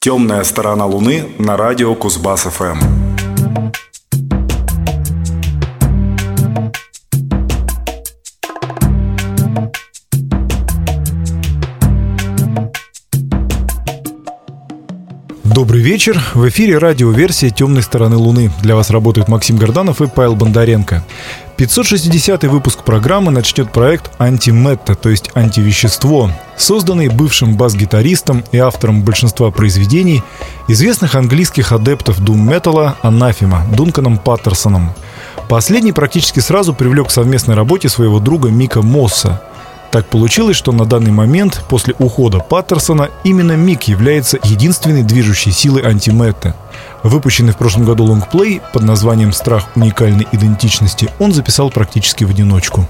«Темная сторона Луны» на радио Кузбасс-ФМ. Добрый вечер. В эфире радиоверсия «Темной стороны Луны». Для вас работают Максим Горданов и Павел Бондаренко. 560-й выпуск программы начнет проект «Антиметта», то есть «Антивещество», созданный бывшим бас-гитаристом и автором большинства произведений известных английских адептов дум-металла Анафема Дунканом Паттерсоном. Последний практически сразу привлек к совместной работе своего друга Мика Мосса. Так получилось, что на данный момент, после ухода Паттерсона, именно Мик является единственной движущей силой антиметта. Выпущенный в прошлом году лонгплей под названием «Страх уникальной идентичности» он записал практически в одиночку.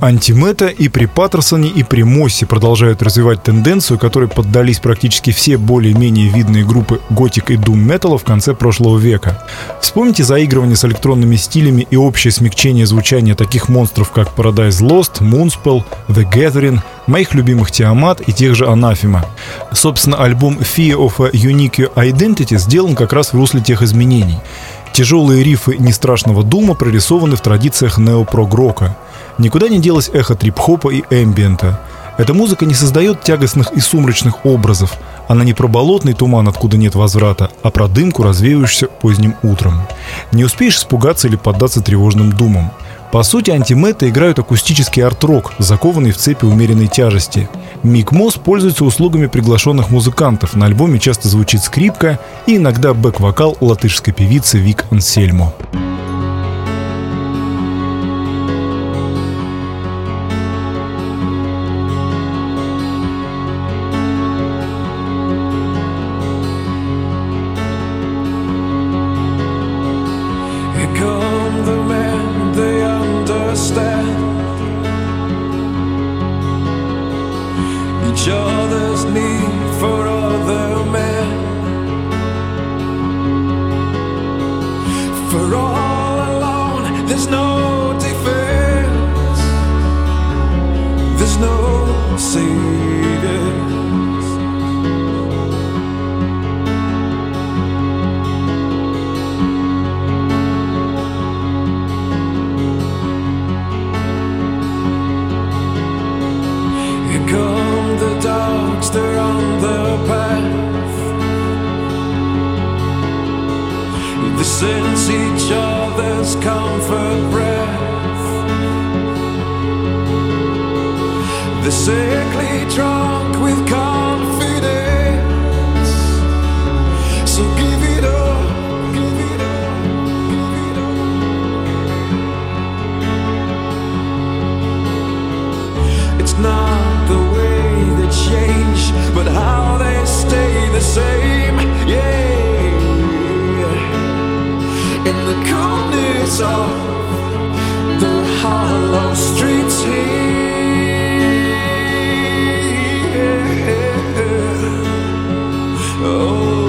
Антимета и при Паттерсоне, и при Моссе продолжают развивать тенденцию, которой поддались практически все более-менее видные группы готик и дум-металла в конце прошлого века. Вспомните заигрывание с электронными стилями и общее смягчение звучания таких монстров, как Paradise Lost, Moonspell, The Gathering, моих любимых Tiamat и тех же Anathema. Собственно, альбом Fear of a Unique Identity сделан как раз в русле тех изменений. Тяжелые рифы нестрашного дума прорисованы в традициях неопрог-рока. Никуда не делось эхо трип-хопа и эмбиента. Эта музыка не создает тягостных и сумрачных образов. Она не про болотный туман, откуда нет возврата, а про дымку, развеивающуюся поздним утром. Не успеешь испугаться или поддаться тревожным думам. По сути, антимета играют акустический арт-рок, закованный в цепи умеренной тяжести. Мик Мосс пользуется услугами приглашенных музыкантов. На альбоме часто звучит скрипка и иногда бэк-вокал латышской певицы Вик Ансельмо. Each other's need for other men. For all alone, there's no defense. There's no saviors. Here come the dogs, they're on the path. They sense each other's comfort breath. They're sickly drunk with confidence. So give it up, give it up, give it up. It's not the way they change, but how they stay the same, yeah. In the coldness of the hollow streets here, oh.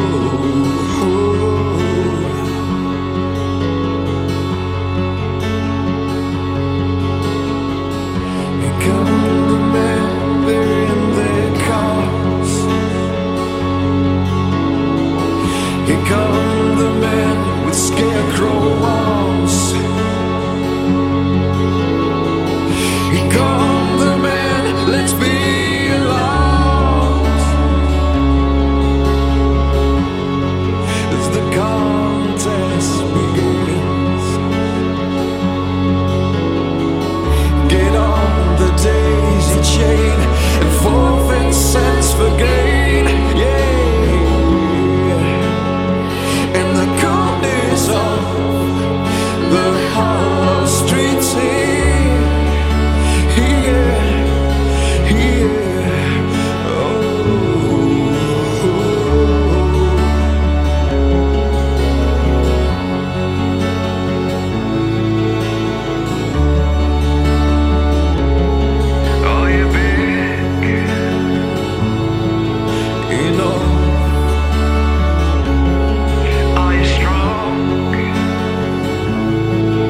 Here come the men, they're in their cars. Here come the men with scarecrow arms. Here come the men, let's be alarmed. As the contest begins, get on the daisy chain and forfeit sense for gain, yeah. In the coldness of the hollow streets here, here, here, oh, you're big, you know. Are you strong?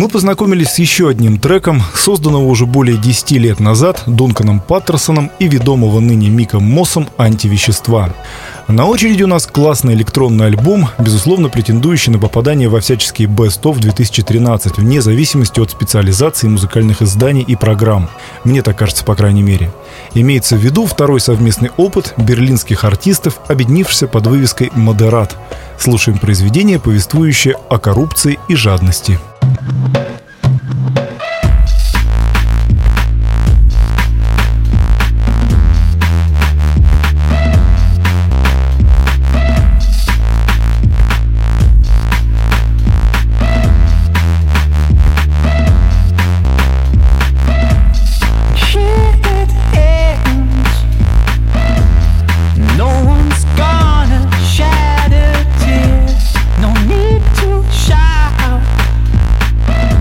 Мы познакомились с еще одним треком, созданного уже более 10 лет назад Дунканом Паттерсоном и ведомого ныне Миком Моссом «Антивещества». На очереди у нас классный электронный альбом, безусловно претендующий на попадание во всяческие Best of 2013, вне зависимости от специализации музыкальных изданий и программ. Мне так кажется, по крайней мере. Имеется в виду второй совместный опыт берлинских артистов, объединившихся под вывеской «Модерат». Слушаем произведение, повествующее о коррупции и жадности. No need to shout.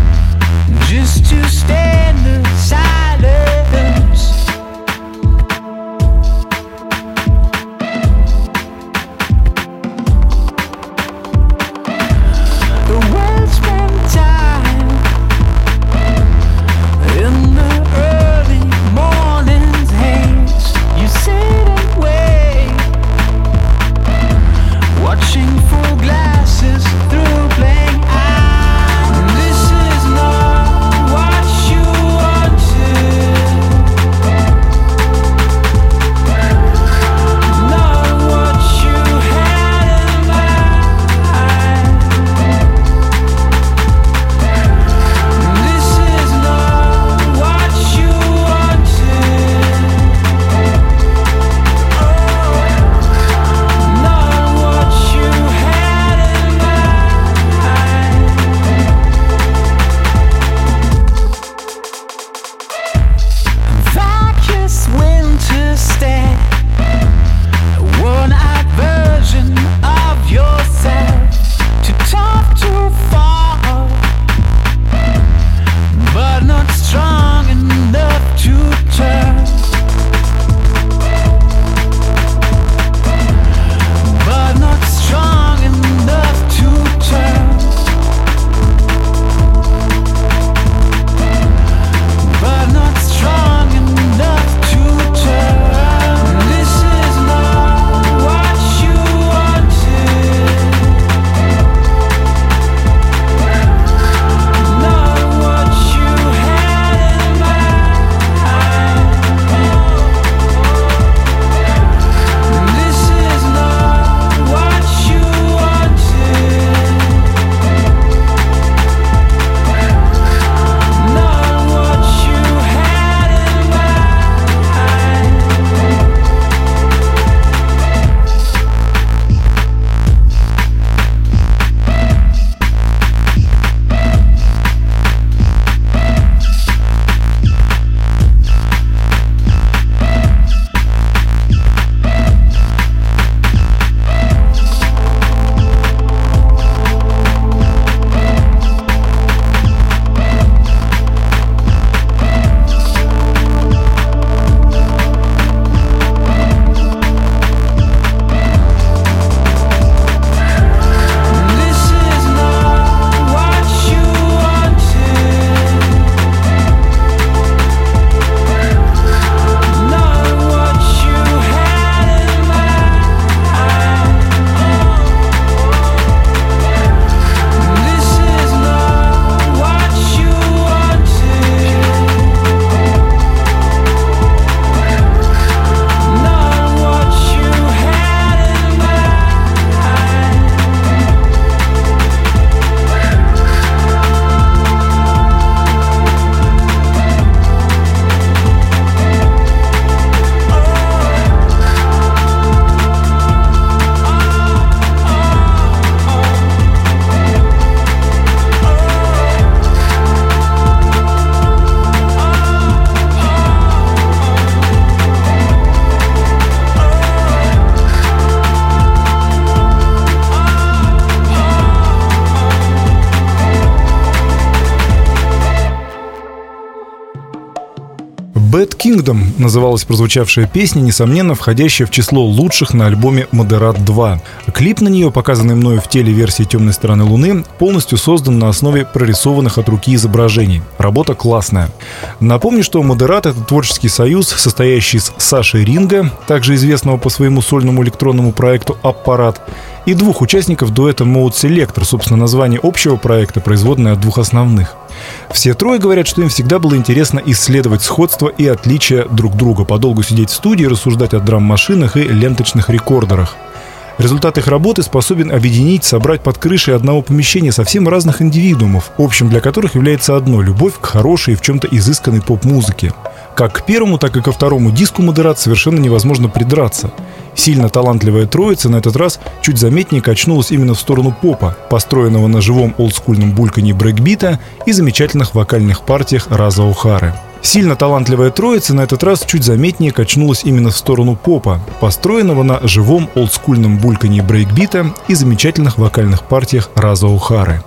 Bad Kingdom называлась прозвучавшая песня, несомненно, входящая в число лучших на альбоме «Модерат 2». Клип на нее, показанный мною в телеверсии «Темной стороны Луны», полностью создан на основе прорисованных от руки изображений. Работа классная. Напомню, что «Модерат» — это творческий союз, состоящий из Саши Ринга, также известного по своему сольному электронному проекту «Аппарат», и двух участников дуэта Mode Selector, собственно, название общего проекта, производное от двух основных. Все трое говорят, что им всегда было интересно исследовать сходства и отличия друг друга, подолгу сидеть в студии, рассуждать о драм-машинах и ленточных рекордерах. Результат их работы способен объединить, собрать под крышей одного помещения совсем разных индивидуумов, общим для которых является одно — любовь к хорошей и в чем-то изысканной поп-музыке. Как к первому, так и ко второму диску «Модерат» совершенно невозможно придраться. Сильно талантливая троица на этот раз чуть заметнее качнулась именно в сторону попа, построенного на живом олдскульном бульканье брейкбита и замечательных вокальных партиях Раза О'Хары. Сильно талантливая троица на этот раз чуть заметнее качнулась именно в сторону попа, построенного на живом олдскульном бульканье брейкбита и замечательных вокальных партиях Раза О'Хары.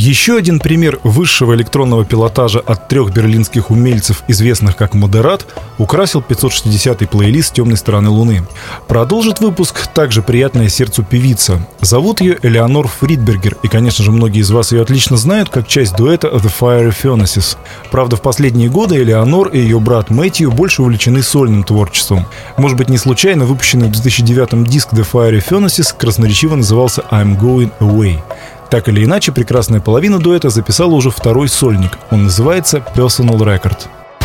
Еще один пример высшего электронного пилотажа от 3 берлинских умельцев, известных как Модерат, украсил 560-й плейлист «Темной стороны Луны». Продолжит выпуск также приятная сердцу певица. Зовут ее Элеонор Фридбергер, и, конечно же, многие из вас ее отлично знают как часть дуэта The Fiery Furnaces. Правда, в последние годы Элеонор и ее брат Мэтью больше увлечены сольным творчеством. Может быть, не случайно выпущенный в 2009-м диск The Fiery Furnaces красноречиво назывался I'm Going Away. Так или иначе, прекрасная половина дуэта записала уже второй сольник. Он называется Personal Record.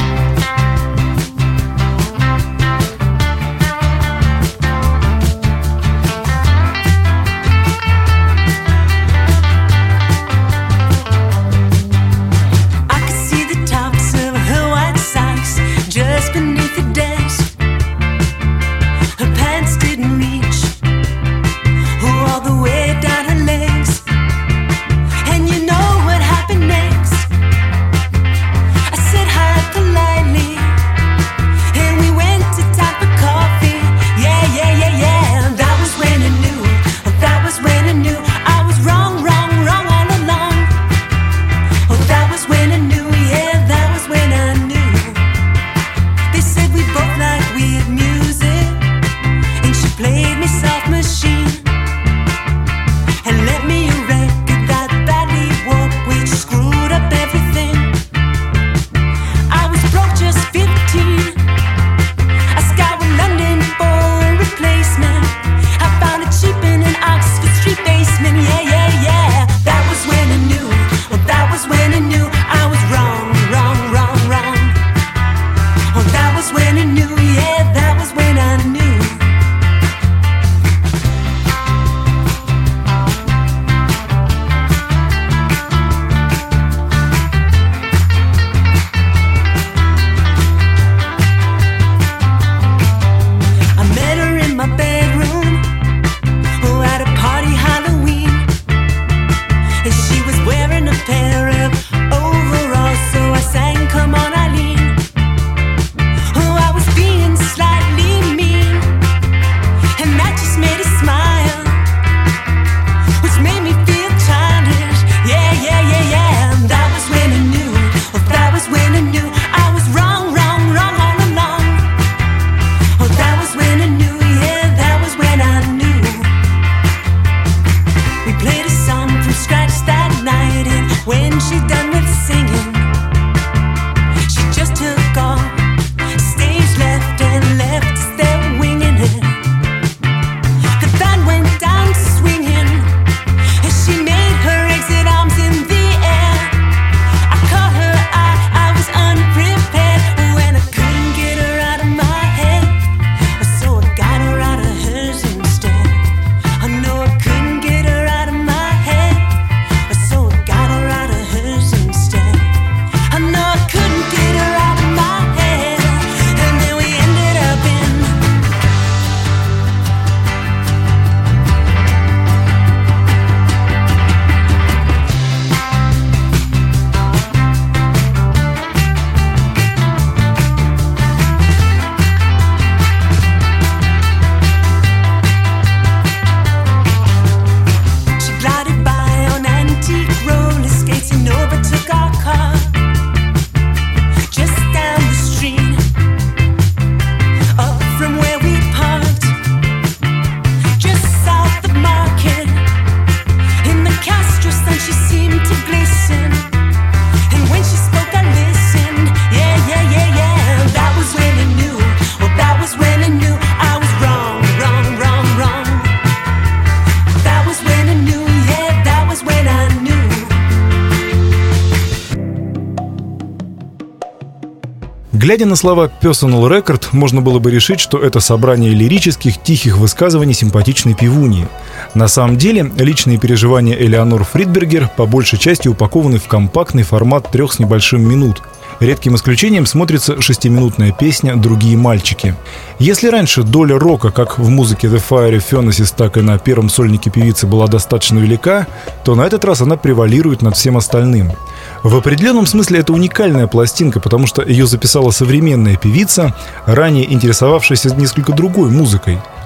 Глядя на слова «Personal Record», можно было бы решить, что это собрание лирических, тихих высказываний симпатичной певуньи. На самом деле, личные переживания Элеонор Фридбергер по большей части упакованы в компактный формат 3 с небольшим минут. Редким исключением смотрится 6-минутная песня «Другие мальчики». Если раньше доля рока как в музыке The Fiery Furnaces, так и на первом сольнике певицы была достаточно велика, то на этот раз она превалирует над всем остальным. В определенном смысле это уникальная пластинка, потому что ее записала современная певица, ранее интересовавшаяся несколько другой музыкой.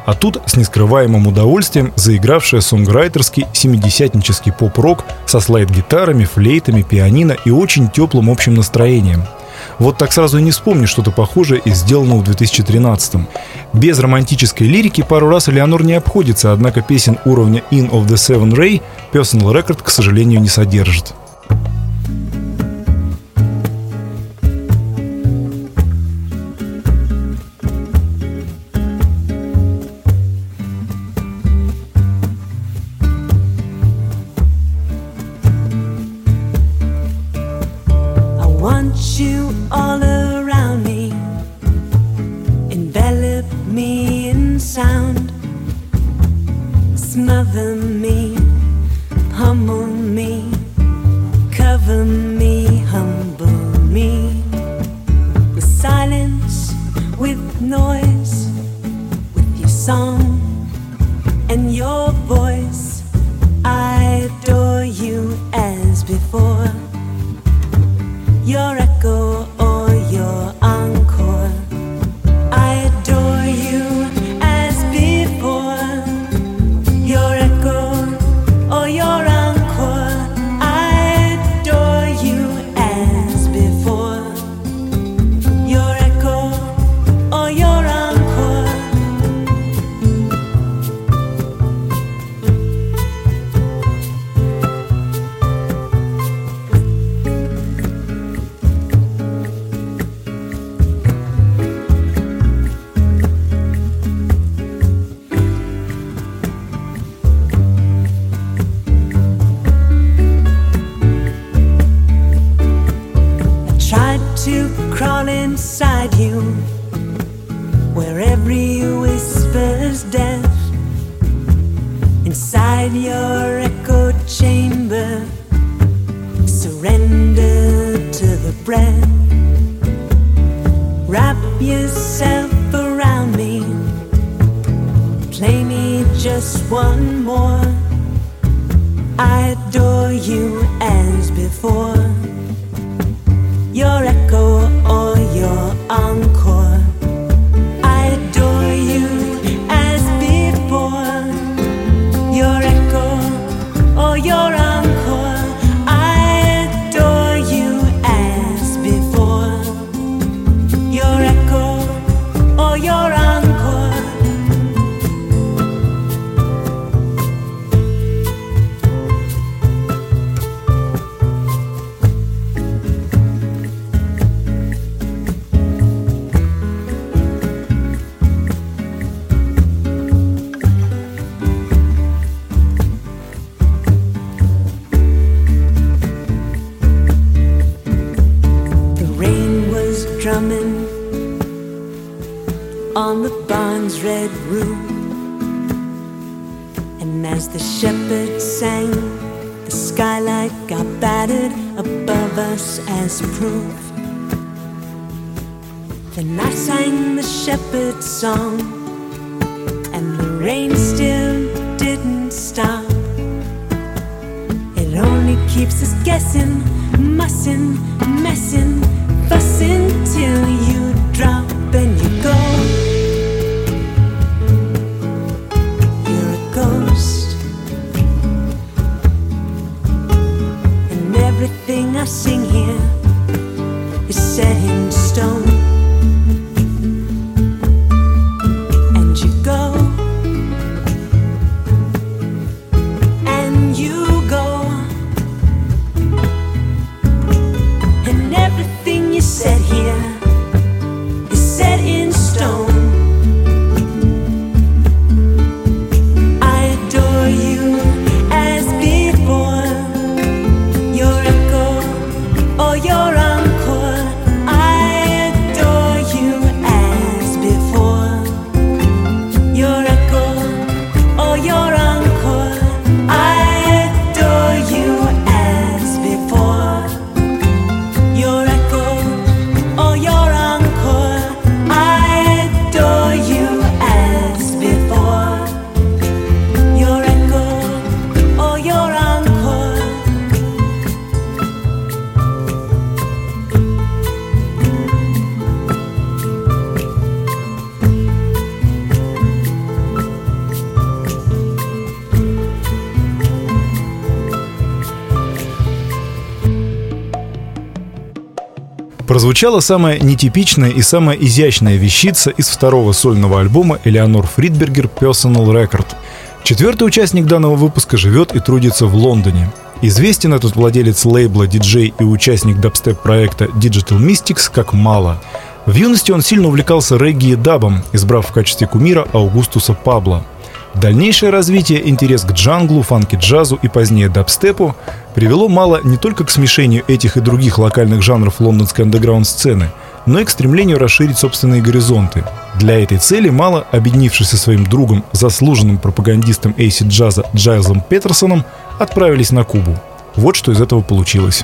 А тут с нескрываемым удовольствием заигравшая сонграйтерский семидесятнический поп-рок со слайд-гитарами, флейтами, пианино и очень теплым общим настроением. Вот так сразу и не вспомнишь что-то похожее из сделанного в 2013-м. Без романтической лирики пару раз Элеонор не обходится, однако песен уровня In of the Seven Ray Personal Record, к сожалению, не содержит. Want you all around me, envelop me in sound, smother me, pummel me, cover me, humble me, with silence, with noise, with your song and your voice. I adore you as before. Your echo or your encore, I adore you as before. Your echo or your encore, I adore you as before. Your echo or your encore. To crawl inside you, where every whisper's death. Inside your echo chamber, surrender to the breath. Wrap yourself around me, play me just one more. I adore you as before. Your echo or your encore, I adore you as before. Your echo or your encore, I adore you as before. Your echo or your encore. Drumming on the barn's red roof, and as the shepherd sang, the skylight got battered above us as proof. Then I sang the shepherd's song, and the rain still didn't stop. It only keeps us guessing, mussing, messing, fussing till you drop and you go. You're a ghost, and everything I sing here is set in stone. And you go, and you go, and everything you said here прозвучала самая нетипичная и самая изящная вещица из второго сольного альбома Элеонор Фридбергер «Personal Record». Четвертый участник данного выпуска живет и трудится в Лондоне. Известен этот владелец лейбла, диджей и участник дабстеп-проекта Digital Mystics как мало. В юности он сильно увлекался регги и дабом, избрав в качестве кумира Аугустуса Пабло. Дальнейшее развитие, интерес к джанглу, фанки-джазу и позднее дабстепу привело Мало не только к смешению этих и других локальных жанров лондонской андеграунд-сцены, но и к стремлению расширить собственные горизонты. Для этой цели Мало, объединившись со своим другом, заслуженным пропагандистом эйсид-джаза Джайлзом Петерсоном, отправились на Кубу. Вот что из этого получилось.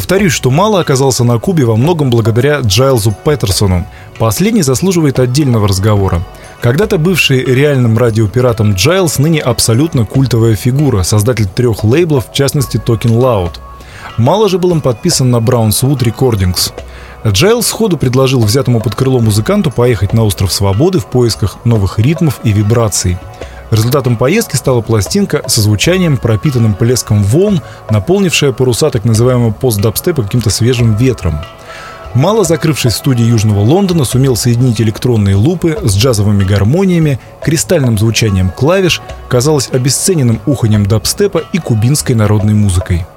Повторюсь, что Мало оказался на Кубе во многом благодаря Джайлзу Петерсону. Последний заслуживает отдельного разговора. Когда-то бывший реальным радиопиратом Джайлз ныне абсолютно культовая фигура, создатель 3 лейблов, в частности Talking Loud. Мало же был им подписан на Brownswood Recordings. Джайлз сходу предложил взятому под крыло музыканту поехать на остров Свободы в поисках новых ритмов и вибраций. Результатом поездки стала пластинка со звучанием, пропитанным плеском волн, наполнившая паруса так называемого пост-дабстепа каким-то свежим ветром. Мало, закрывшись в студии Южного Лондона, сумел соединить электронные лупы с джазовыми гармониями, кристальным звучанием клавиш, казалось обесцененным уханьем дабстепа и кубинской народной музыкой.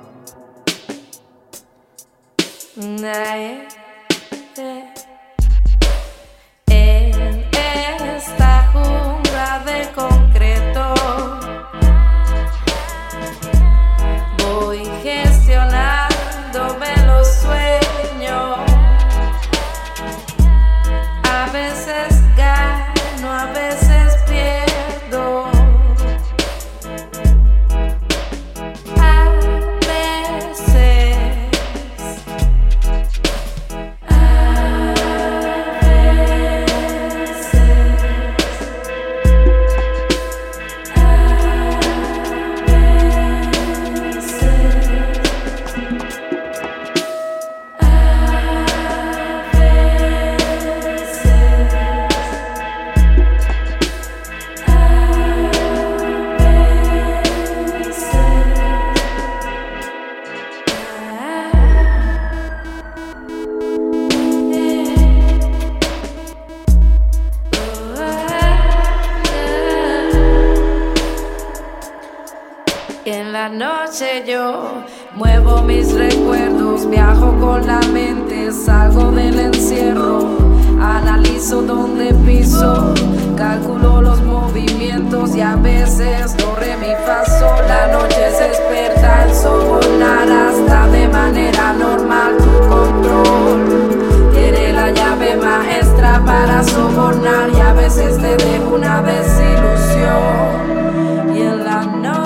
En la noche yo muevo mis recuerdos, viajo con la mente, salgo del encierro, analizo dónde piso, calculo los movimientos y a veces do, re, mi, fa, sol. La noche se desperta en sobornar hasta de manera normal tu control. Tiene la llave maestra para sobornar y a veces te deja una desilusión. Y en la noche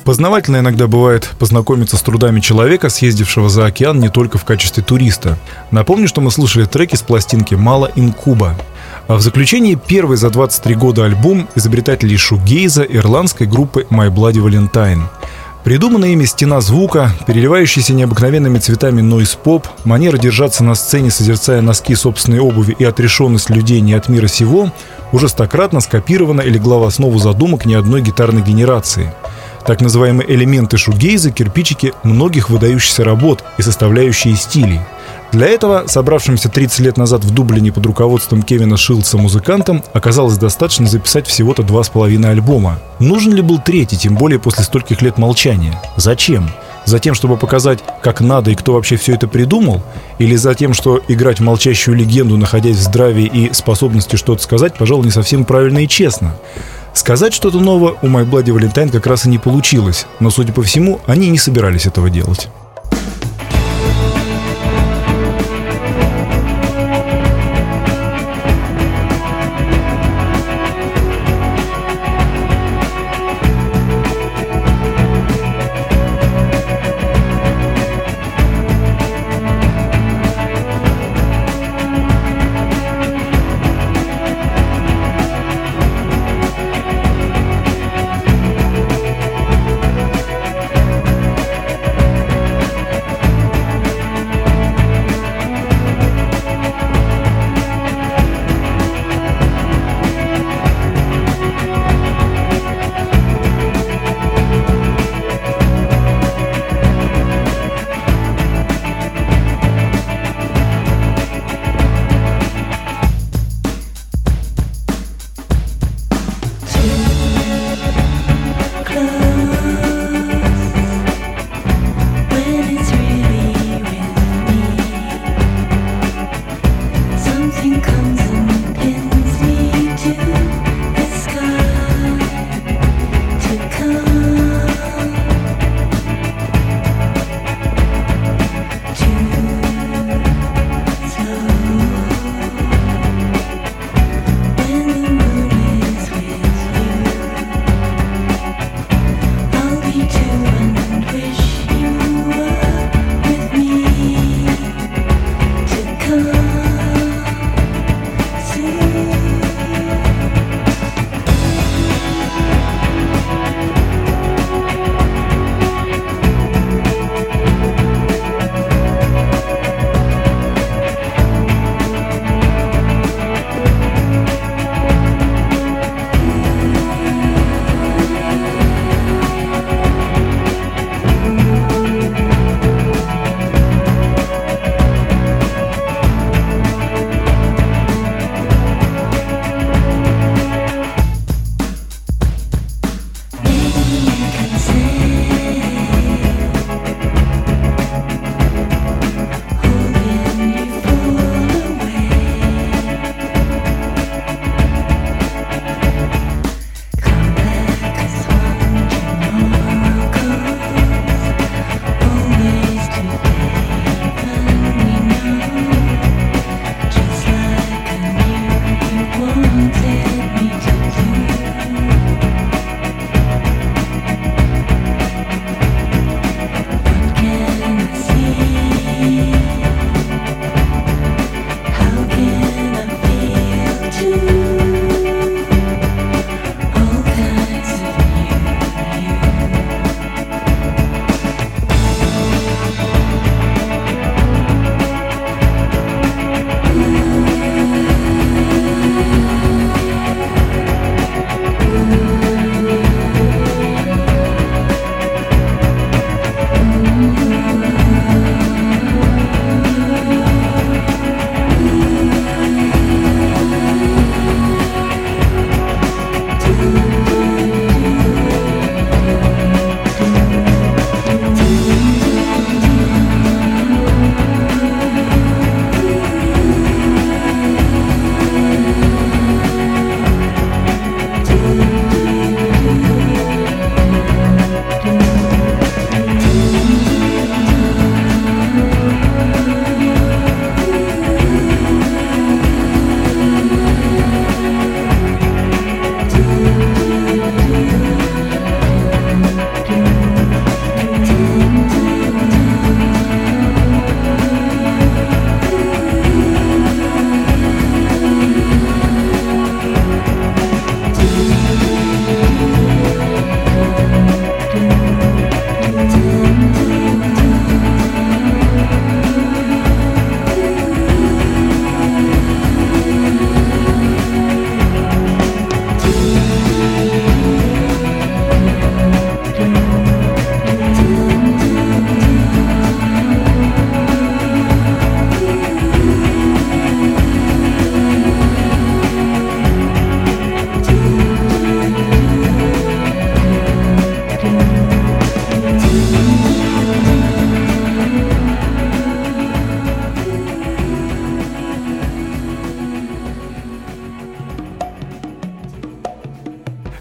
Познавательно иногда бывает познакомиться с трудами человека, съездившего за океан не только в качестве туриста. Напомню, что мы слушали треки с пластинки «Мало Инкуба». А в заключении первый за 23 года альбом изобретателей шугейза ирландской группы My Bloody Valentine. Придуманная ими стена звука, переливающаяся необыкновенными цветами нойз-поп, манера держаться на сцене, созерцая носки собственной обуви и отрешенность людей не от мира сего, уже стократно скопирована и легла в основу задумок ни одной гитарной генерации. Так называемые элементы шугейза – кирпичики многих выдающихся работ и составляющие стилей. Для этого, собравшимся 30 лет назад в Дублине под руководством Кевина Шилдса музыкантам, оказалось достаточно записать всего-то 2,5 альбома. Нужен ли был третий, тем более после стольких лет молчания? Зачем? Затем, чтобы показать, как надо и кто вообще все это придумал? Или за тем, что играть в молчащую легенду, находясь в здравии и способности что-то сказать, пожалуй, не совсем правильно и честно? Сказать что-то новое у My Bloody Valentine как раз и не получилось, но, судя по всему, они не собирались этого делать.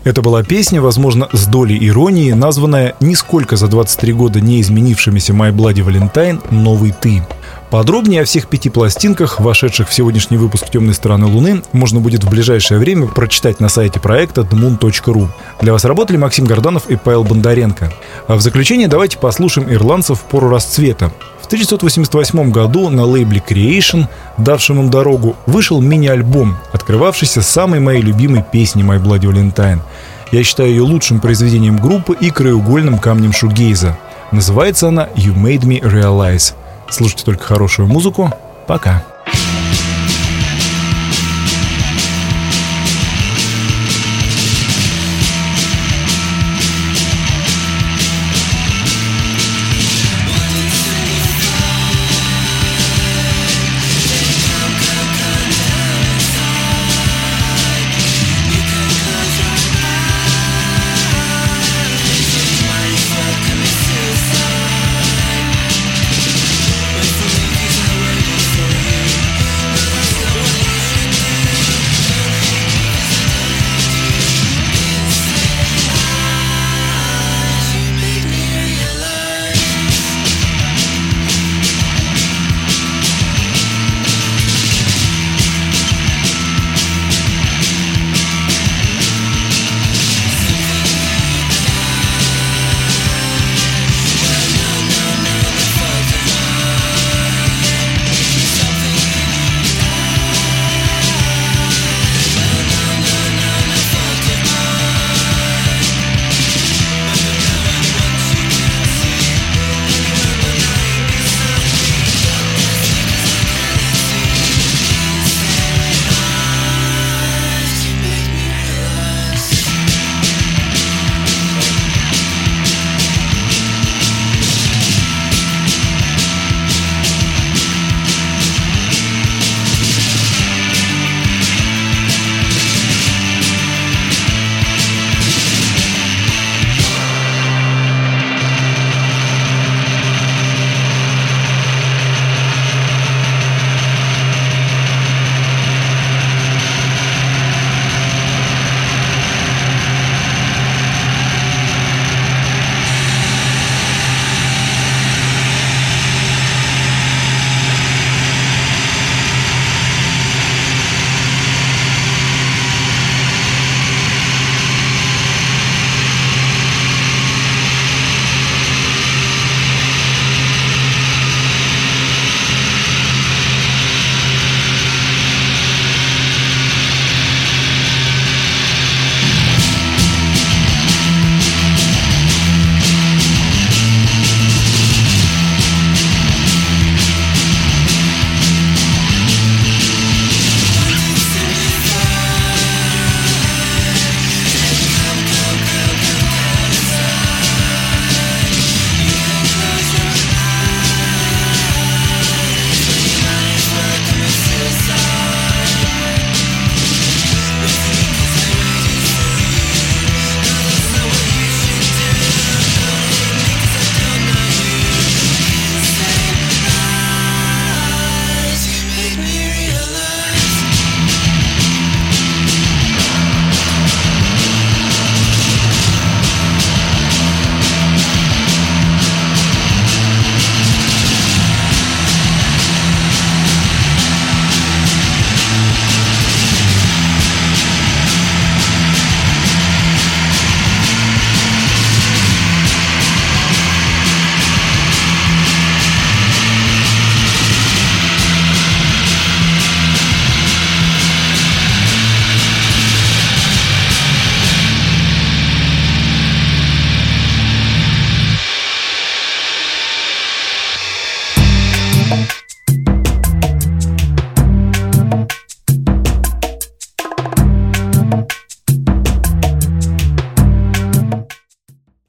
Это была песня, возможно, с долей иронии, названная нисколько за 23 года не изменившимися My Bloody Valentine «Новый ты». Подробнее о всех 5 пластинках, вошедших в сегодняшний выпуск «Темной стороны Луны», можно будет в ближайшее время прочитать на сайте проекта themoon.ru. Для вас работали Максим Горданов и Павел Бондаренко. А в заключение давайте послушаем ирландцев в пору расцвета. В 1988 году на лейбле Creation, давшем им дорогу, вышел мини-альбом, открывавшийся самой моей любимой песней My Bloody Valentine. Я считаю ее лучшим произведением группы и краеугольным камнем шугейза. Называется она «You Made Me Realize». Слушайте только хорошую музыку. Пока.